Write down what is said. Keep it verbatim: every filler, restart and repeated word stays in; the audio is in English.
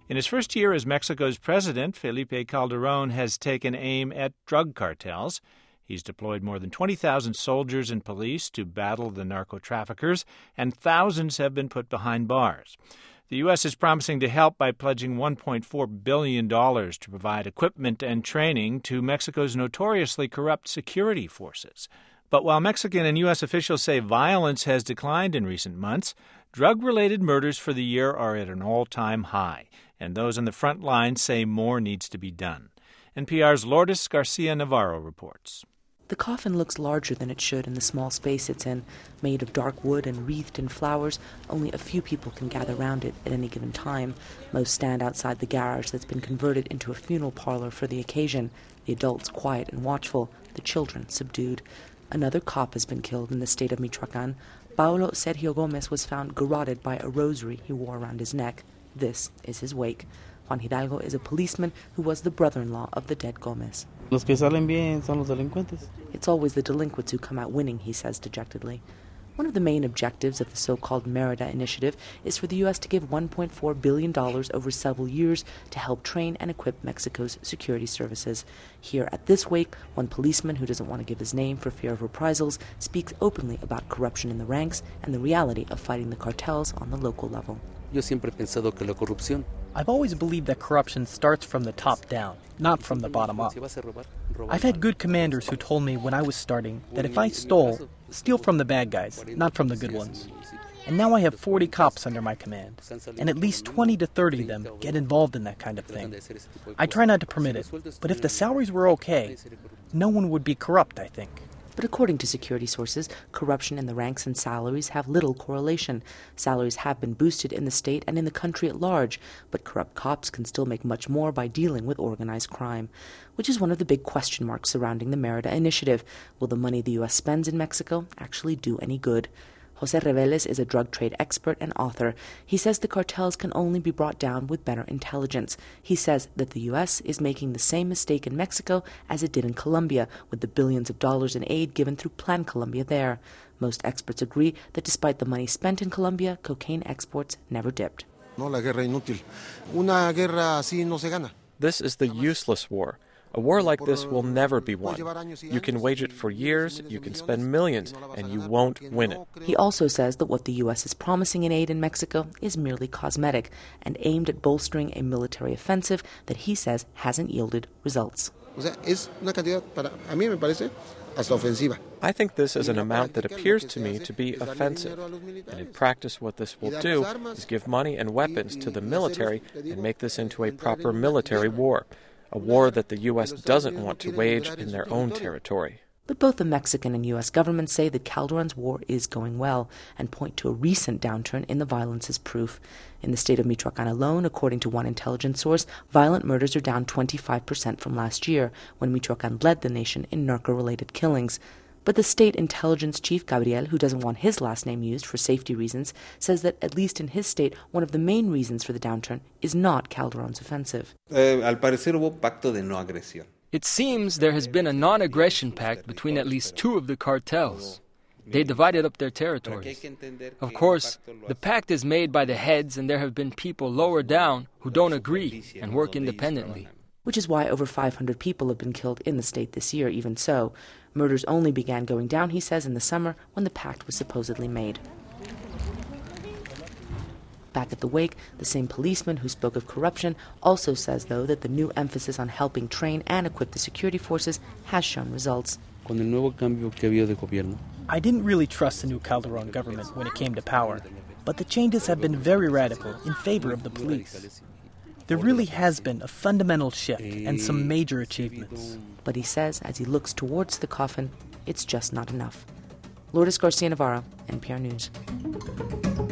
In his first year as Mexico's president, Felipe Calderón has taken aim at drug cartels. He's deployed more than twenty thousand soldiers and police to battle the narco-traffickers, and thousands have been put behind bars. The U S is promising to help by pledging one point four billion dollars to provide equipment and training to Mexico's notoriously corrupt security forces. But while Mexican and U S officials say violence has declined in recent months, drug-related murders for the year are at an all-time high, and those on the front line say more needs to be done. N P R's Lourdes Garcia Navarro reports. The coffin looks larger than it should in the small space it's in. Made of dark wood and wreathed in flowers, only a few people can gather around it at any given time. Most stand outside the garage that's been converted into a funeral parlor for the occasion, the adults quiet and watchful, the children subdued. Another cop has been killed in the state of Michoacán. Paulo Sergio Gomez was found garroted by a rosary he wore around his neck. This is his wake. Juan Hidalgo is a policeman who was the brother-in-law of the dead Gomez. Los que salen bien son los delincuentes. It's always the delinquents who come out winning, he says dejectedly. One of the main objectives of the so-called Merida Initiative is for the U S to give one point four billion dollars over several years to help train and equip Mexico's security services. Here at this wake, one policeman who doesn't want to give his name for fear of reprisals speaks openly about corruption in the ranks and the reality of fighting the cartels on the local level. Yo siempre he pensado que la corrupción. I've always believed that corruption starts from the top down, not from the bottom up. I've had good commanders who told me when I was starting that if I stole, steal from the bad guys, not from the good ones. And now I have forty cops under my command, and at least twenty to thirty of them get involved in that kind of thing. I try not to permit it, but if the salaries were okay, no one would be corrupt, I think. But according to security sources, corruption in the ranks and salaries have little correlation. Salaries have been boosted in the state and in the country at large, but corrupt cops can still make much more by dealing with organized crime, which is one of the big question marks surrounding the Merida Initiative. Will the money the U S spends in Mexico actually do any good? Jose Reveles is a drug trade expert and author. He says the cartels can only be brought down with better intelligence. He says that the U S is making the same mistake in Mexico as it did in Colombia, with the billions of dollars in aid given through Plan Colombia there. Most experts agree that despite the money spent in Colombia, cocaine exports never dipped. No, la guerra inútil. Una guerra así no se gana. This is the useless war. A war like this will never be won. You can wage it for years, you can spend millions, and you won't win it. He also says that what the U S is promising in aid in Mexico is merely cosmetic and aimed at bolstering a military offensive that he says hasn't yielded results. I think this is an amount that appears to me to be offensive, and in practice what this will do is give money and weapons to the military and make this into a proper military war. A war that the U S doesn't want to wage in their own territory. But both the Mexican and U S governments say that Calderón's war is going well and point to a recent downturn in the violence as proof. In the state of Michoacán alone, according to one intelligence source, violent murders are down twenty-five percent from last year, when Michoacán led the nation in narco-related killings. But the state intelligence chief, Gabriel, who doesn't want his last name used for safety reasons, says that, at least in his state, one of the main reasons for the downturn is not Calderón's offensive. Eh, al parecer hubo pacto de no agresión. It seems there has been a non-aggression pact between at least two of the cartels. They divided up their territories. Of course, the pact is made by the heads, and there have been people lower down who don't agree and work independently. Which is why over five hundred people have been killed in the state this year, even so. Murders only began going down, he says, in the summer when the pact was supposedly made. Back at the wake, the same policeman who spoke of corruption also says, though, that the new emphasis on helping train and equip the security forces has shown results. Con el nuevo cambio que había de gobierno. I didn't really trust the new Calderón government when it came to power, but the changes have been very radical in favor of the police. There really has been a fundamental shift and some major achievements. But he says, as he looks towards the coffin, it's just not enough. Lourdes Garcia Navarro, N P R News.